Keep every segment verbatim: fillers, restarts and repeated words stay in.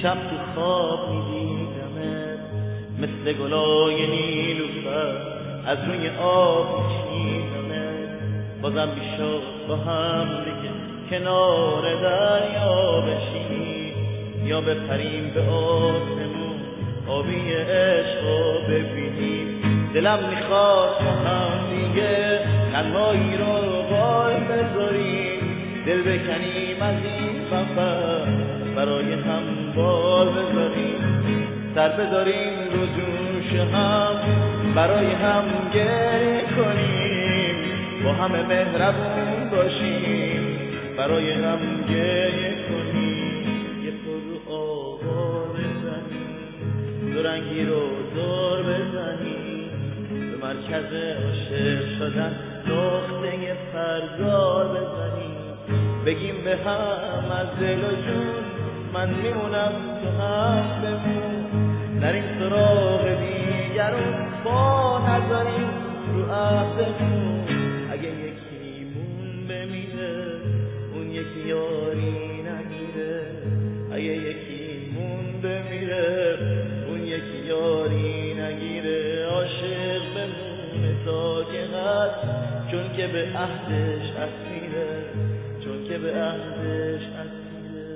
شب تو خواب میدیدمت مثل گلای نیلوفر از روی آب میچیدمت. بازم میشد با هم دیگه کنار دریا بشینیم یا بپریم به آسمون آبی عشق رو ببینیم. دلم میخواد با هم دیگه قنایی رو بال بذاریم، دل بکنیم از این سفر برای هم بال بذاریم، سر بذاریم رو جوش هم برای هم گریه کنیم، با همه مهربون باشیم برای هم گریه کنیم. یه پر رو آوا بزنیم، دو رنگی رو دور بزنیم، به مرکز عاشق شدن نقطه فردا بزنیم، بگیم به هم از دل و جون من میمونم تو هم بمون، نریم سراغ دیگرون با نذاریم رو عهدمون. اگه یکیمون بمیره اون یکی یاری نگیره، اگه یکیمون بمیره اون یکی یاری نگیره. عاشق بمونه تا که قد چون که به عهدش اسیره، چون که به عهدش اسیره.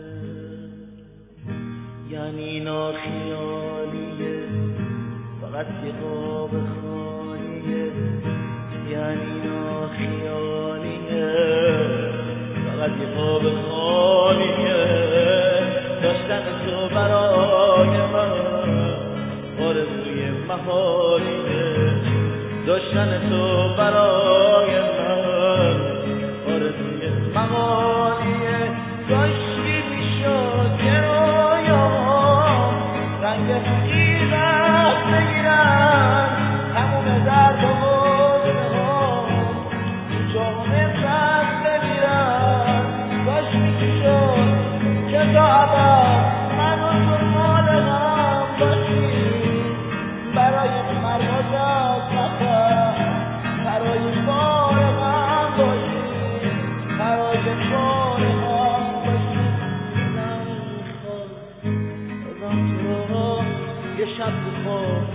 یعنی ناخیالیه فقط یه خواب خالیه، یعنی ناخیالیه فقط یه خواب خالیه. داشتن تو برای من آرزوی محالیه، داشتن تو برای من آرزوی محالیه. داشتی میشد که رویام رنگ حقیقت بگیرن، تموم درد و غصه ها تو جام من بمیرن. داشتی میشد که تا ابد من و تو مال هم باشیم، برای پرواز از سفر برای بار هم باشیم، برای بار هم باشیم. دلم میخواد بازم تو را یه شب تو خواب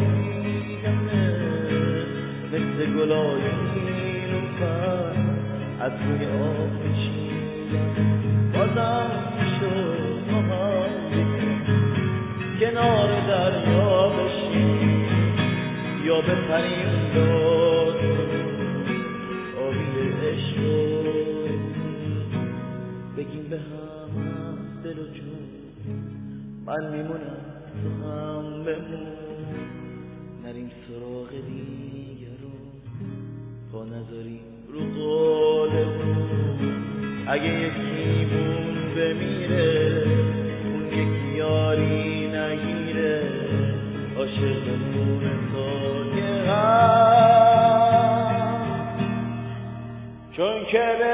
دیدمت مثل گلای نیلوفر از روی آب میچیدم. بازم میشد با هم دیگه کنار دریا بشیم یا بپریم داد آبی عشق رو بگیم به هم از دل و جون من میمونم تو هم بمون، نریم سراغ دیگرون پا نذاریم رو قولمون. اگه یکیمون بمیره اون یکی یاری نگیره، عاشق بمونه تا که هم چون که